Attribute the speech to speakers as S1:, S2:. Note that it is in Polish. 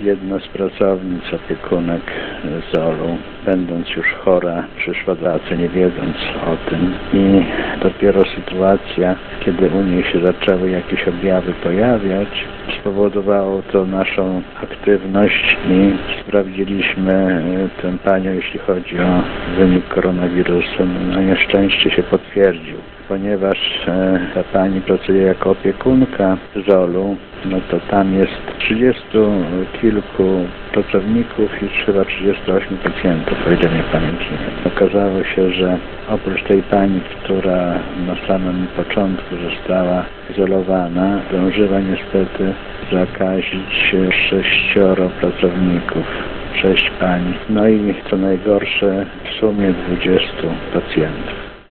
S1: jedna z pracownic, opiekunek ZOL-u, będąc już chora, przyszła do pracy nie wiedząc o tym i dopiero sytuacja, kiedy u niej się zaczęły jakieś objawy pojawiać, spowodowało to naszą aktywność i sprawdziliśmy tę panią, jeśli chodzi o wynik koronawirusa. Na nieszczęście się potwierdził. Ponieważ ta pani pracuje jako opiekunka ZOL-u, no to tam jest 30 kilku pracowników i chyba 38 pacjentów, o ile mnie pamięć nie. Okazało się, że oprócz tej pani, która na samym początku została izolowana, zdążyła niestety zakazić 6 pracowników. 6 pań, no i co najgorsze w sumie 20 pacjentów.